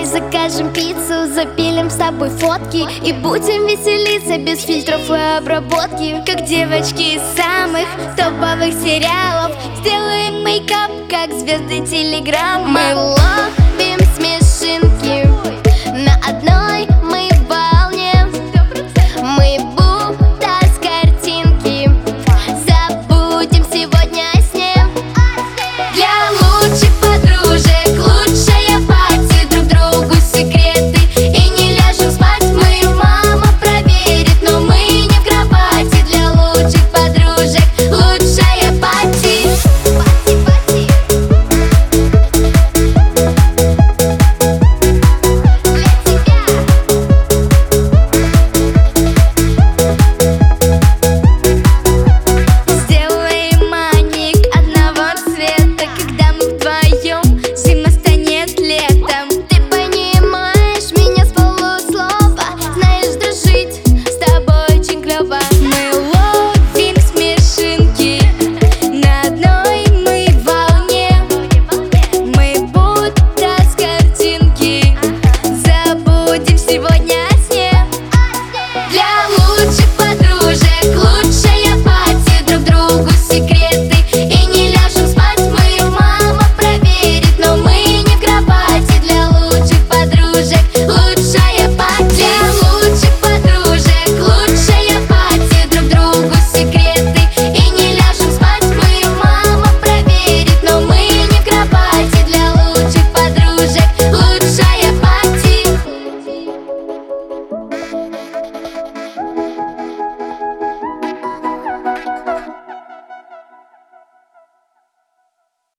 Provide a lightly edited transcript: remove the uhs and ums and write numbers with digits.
закажем пиццу, запилим с тобой фотки и будем веселиться без фильтров и обработки. Как девочки из самых топовых сериалов, сделаем мейкап, как звезды телеграмм. Мы ловим смешинки на